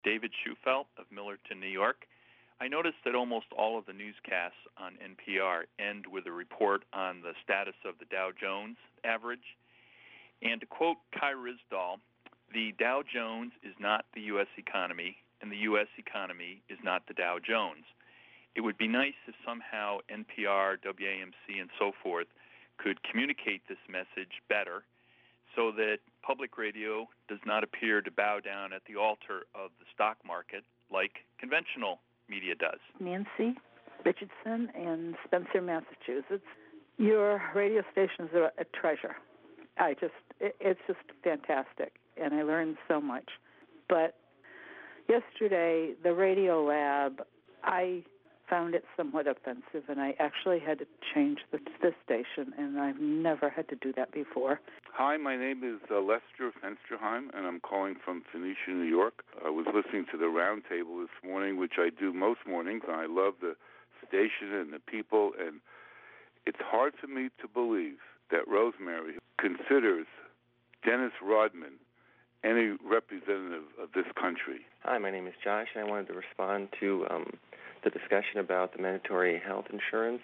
David Schufelt of Millerton, New York. I noticed that almost all of the newscasts on NPR end with a report on the status of the Dow Jones average. And to quote Kai Ryssdal, the Dow Jones is not the U.S. economy, and the U.S. economy is not the Dow Jones. It would be nice if somehow NPR, WAMC, and so forth could communicate this message better so that public radio does not appear to bow down at the altar of the stock market like conventional media does. Nancy Richardson in Spencer, Massachusetts. Your radio stations are a treasure. It's just fantastic, and I learned so much. But yesterday, the Radio Lab, I found it somewhat offensive, and I actually had to change the station, and I've never had to do that before. Hi, my name is Lester Fensterheim, and I'm calling from Phoenicia, New York. I was listening to the roundtable this morning, which I do most mornings, and I love the station and the people, and it's hard for me to believe that Rosemary considers Dennis Rodman any representative of this country. Hi, my name is Josh, and I wanted to respond to the discussion about the mandatory health insurance.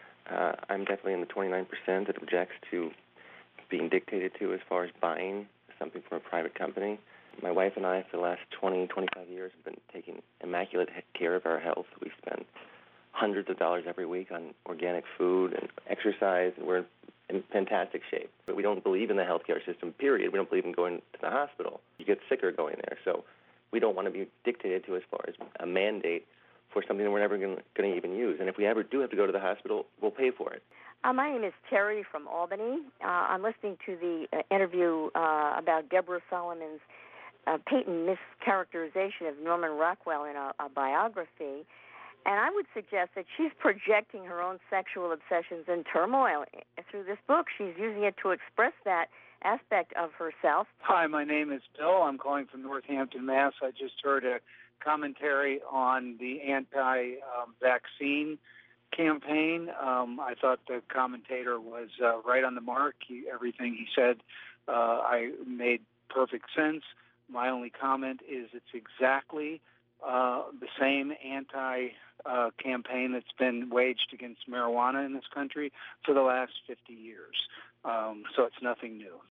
I'm definitely in the 29% that objects to being dictated to as far as buying something from a private company. My wife and I, for the last 20, 25 years, have been taking immaculate care of our health. We spend hundreds of dollars every week on organic food and exercise, and we're in fantastic shape. But we don't believe in the healthcare system, period. We don't believe in going to the hospital. You get sicker going there. So we don't want to be dictated to as far as a mandate for something that we're never going to even use. And if we ever do have to go to the hospital, we'll pay for it. My name is Terry from Albany. I'm listening to the interview about Deborah Solomon's patent mischaracterization of Norman Rockwell in a biography. And I would suggest that she's projecting her own sexual obsessions and turmoil through this book. She's using it to express that aspect of herself. Hi, my name is Bill. I'm calling from Northampton, Mass. I just heard a commentary on the anti-vaccine campaign. I thought the commentator was right on the mark. Everything he said I made perfect sense. My only comment is it's exactly the same anti-campaign that's been waged against marijuana in this country for the last 50 years. So it's nothing new.